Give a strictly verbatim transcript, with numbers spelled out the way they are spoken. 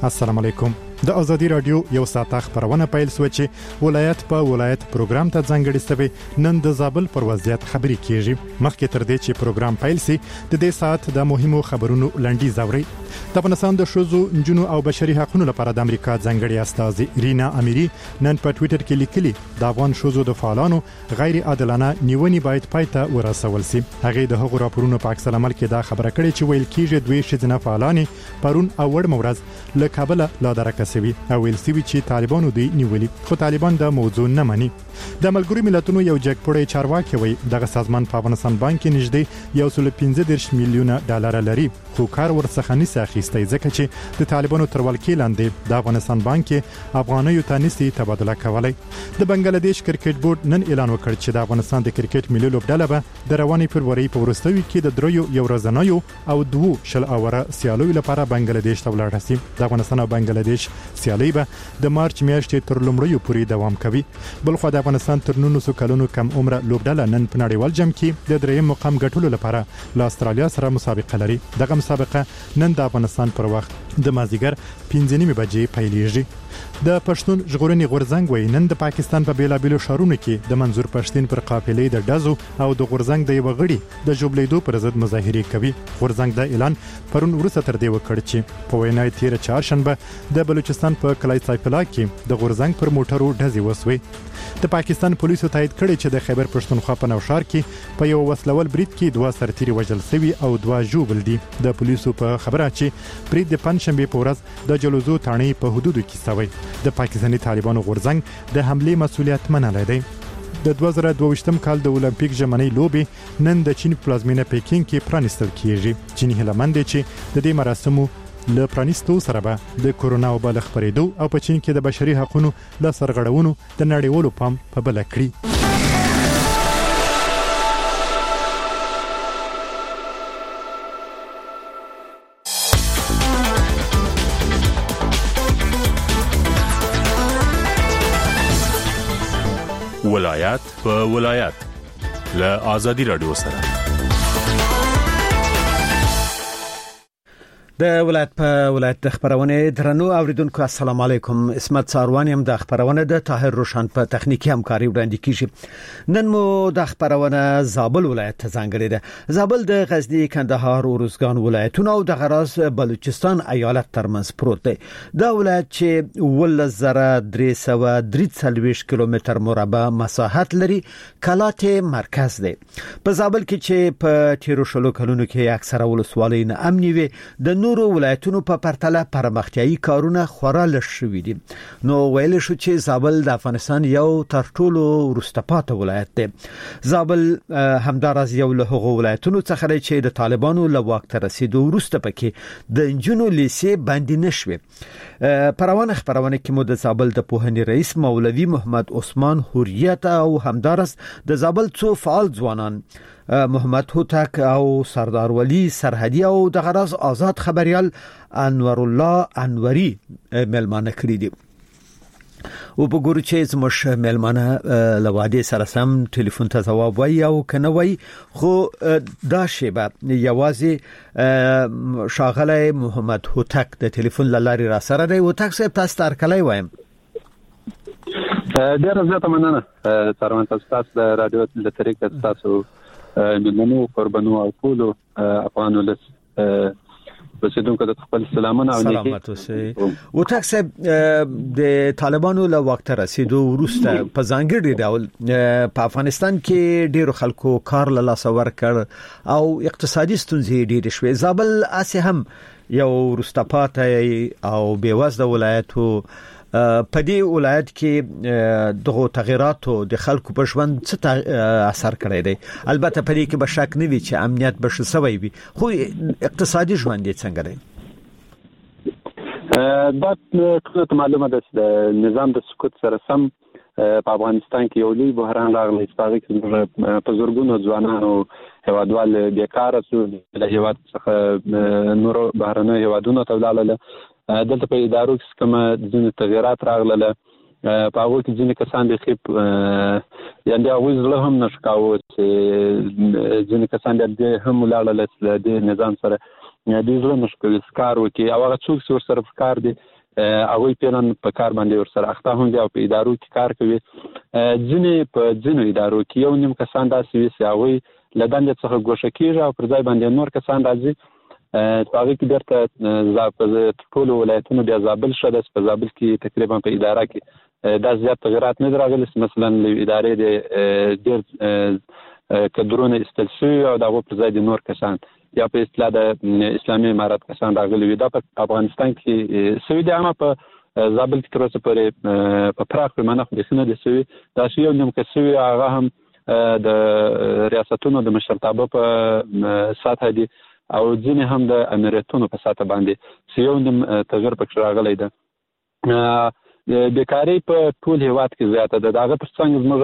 السلام علیکم. د ازادي رادیو یو ساعته خبرونه پیل سو چې ولایت په ولایت پروګرام ته ځانګړی سوي نن د زابل پر وضعیت خبري کیږي. مخکې تر دې چې پروګرام پیل سي د دې ساعت د مهمو خبرونو لنډي زوري. د افغانستان د شوزو نجونو او بشري حقوقو لپاره د امریکا ځانګړي استاذ رینا اميري نن په ټوئیټر کې لیکلي د افغان شوزو د فعالانو غیر عادلانه نیونې باید پایته ورسول سي. هغه د هغو راپورونو په عکس العمل کې دا خبره کړې چې ویل کېږي دوی شذنه فعالانې پرون او وړ مورز له کابل لا درکه سوي او ویل سوي چې طالبانو دوی نیولي، خو طالبان د موضوع نه مني. د ملګرو ملتونو یو جګپوړی چارواکي وي دغه سازمان په افغانستان بانک کې نږدې یو سل پنځه دېرش میلیونه ډالر لري، خو کار ورڅخه نشي اخیستی ځکه چې د طالبانو تر ولکې لاندې د افغانستان بانک کې افغانیو ته نشي تبادله کولای. د بنگلاديش کرکټ بورډ نن اعلان وکړ چې د افغانستان د کرکټ ملي لوبډله به د رواني فروری په وروستیو کې د دریو یو ورځنیو او دوه شل اوره سیالیو لپاره بنگلاديش ته ولاړ شي. د افغانستان او بنگلاديش سیالي به د مارچ میاشتې تر لومړیو پورې دوام کوي. بلخو د افغانستان تر نولسو کلونو کم عمره لوبډله نن په نړیوال جام کې د دریم مقام ګټلو لپاره له استرالیا سره مسابقه لري. دغه مسابقه نن د افغانستان پر وخت د مازیګر پنځه نیمې بجې پیلېږي. د پښتون ژغورنې غورځنګ وای نن د پاکستان په بیلابیلو شهرونو کې د منظور پښتين پر قافلې د ډزو او د غورځنګ د یو غړي د جوبلیدو پر ضد مظاهره کوي. غورځنګ د اعلان پرون ورسته تر دې وکړ چې په وینای تیر چهارشنبه د بلوچستان په کلای سایفلا کې د غورځنګ پر موټرو ډزې وسوي. د پاکستان پولیسو تایید کړي چې د خیبر پښتونخوا په نوشهر کې په یو وسلول برید کې دوه سرتیري وژل شوي او دوه ژوبل دي. د پولیسو په خبره چې برید د پنځشنبه په ورځ د جلوزو تاڼې په حدودو کې شوی. د پاکستاني طالبانو غورځنګ د حمله مسؤلیت منلی دی. د دوه زره دوه ویشتم کال د اولمپیک ژمنۍ لوبې نن د چین پلازمینه پیکینګ کې پرانیستل کیږي. چین هلمند چې د دې مراسمو له پرانیستو سره به د کورونا وبا خبرېدو او په چین کې د بشري حقوقو له سرغړونو د نړیوالو پام په بل کړی. ولایت په ولایت له آزادي رادیو سره د ولایت په ولایت د خبرونه درنو اوریدونکو السلام علیکم. اسمت ساروان يم د خبرونه د طاهر روشن په تخنیکی همکاري وړاندې کیږي. نن مو د خبرونه زابل ولایت ته ځانګړې ده. زابل د غزنی، کندهار او روزګان ولایتونو او د غراس بلوچستان ایالت ترمنځ پروت دی. دا ولایت چې ول زره درې سوه درې څلوېښت کیلومتر مربع مساحت لري کلات مرکز دی. په زابل کې چې په تیرو شلو کلونو کې اکثره ولسوالۍ نه امني وي، د نورو ولایتونو په پرتله پرمختیايي کارونه خورا لږ شوي دي. نو ویل شو چې زابل د افغانستان یو تر ټولو وروسته پاتې ولایت دی. زابل همدارس یو له هغو ولایتونو څخه دی چې د طالبانو له واک ته رسیدو وروسته پکې د انجونو لیسې بندي نشوي. پروانه خبرونه کې مو د زابل د پوهنې رئیس مولوي محمد عثمان حریت او همدارس د زابل څو فعال ځوانان محمد هوتک او سردار ولی سرحدی او د غراز آزاد خبريال انور الله انوري ملمانه کړی دي. او په ګورو چې زموږ ملمانه لواده سره سم ټلیفون ته جواب وایي او کنه وایي، خو دا شیبه یوازې شاغله محمد هوتک د ټلیفون لاري را سره دی. هوتک صاحب تاسو تر کله وایم ډیر زیاته مننه ترمن تاسو د رادیو د طریق تاسو مننو قربانو او ټولو افغان ولس بسیدونکو د خپل سلامونه او سلامات اوسئ. او تاسو د طالبانو له وخت رسیدو وروسته په ځانګړي ډول په افغانستان کې ډیرو خلکو کار له لاس ورکړ او اقتصادي ستونزې ډېرې شوې. زابل اسه هم یو وروسته پاتې او بیوزله ولایتو په دې ولایت کې دغه تغیراتو د خلکو په ژوند څه اثر کړی دی. البته په دې کې به شک نه وي چې امنیت به شوی وي، خو اقتصادي ژوند یې څنګه دی؟ دا ټول معلومه ده چې د نظام د سقوط سره سم په افغانستان کې یو لوی بحران راغلی چې په په زورګونو ځوانانو هیوادوال بیکاره شو، له هیواد څخه نور بهرنۍ هیوادونو ته ولاړل. دلته په ادارو کې کوم ځینې تغیرات راغله، په هغه کې ځینې کسان د خپ یعنی هغه زله هم نشکاو چې ځینې کسان د هم ولاړل د نظام سره د زله نشکل سکار وکي او هغه څوک چې سره کار دي هغه پیران په کار باندې ورسره اخته هم دي او په ادارو کې کار کوي. ځینې په ځینو ادارو کې یو نیم کسان داسې وي چې هغه لدان څخه ګوښه کیږي او پر ځای باندې نور کسان راځي. هغه کې درته زابل ټول ولایتونو بیا زابل شته، په زابل کې تقریبا په اداره کې دا زیات تغیرات نه راغلي. مثلا له ادارې د ډېر کډرونه استل شوي او دغه پر ځای د نور کسان یا په اصطلاح د اسلامي امارات کسان راغلي وي. دا په افغانستان کې سوي دي، اما په زابل کې تر اوسه پورې په پراخ پیمانه خو نه دي سوي. دا یو نیم کسوي هغه هم د ریاستونو د مشرتابه په ساته دي او ځینې هم د امریتونو په ساته باندې یو نیم تغیر پکې راغلی ده. بیکاري په ټول هیواد کې زیاته ده. دغه ترڅنګ زموږ